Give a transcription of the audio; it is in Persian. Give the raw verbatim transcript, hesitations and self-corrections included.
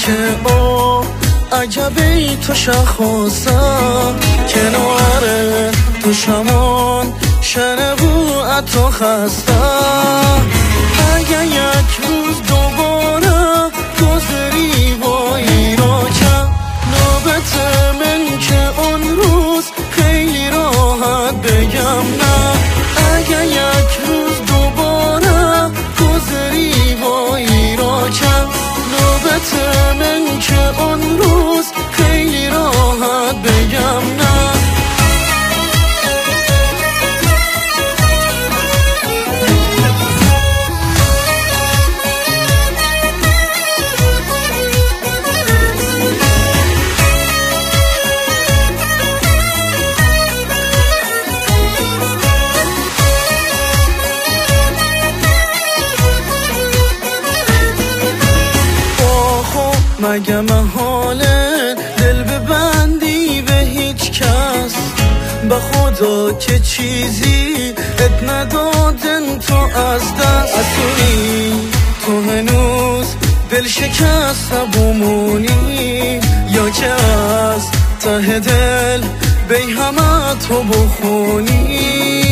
که او عجبی تو شخصم کنار تو شمان شنبو اتو خستم اگه یک روز دوباره گذری با ایراکم نوبت من که اون روز خیلی راحت بگم نه اگه یک روز دوباره گذری با ایراکم نوبت من که اون روز خیلی راحت بگم نه مگه محاله دل ببندی به هیچ کس به خدا که چیزی ات ندادن تو از دست اصولی تو هنوز دل شکست بمونی یا که از ته دل بی همه تو بخونی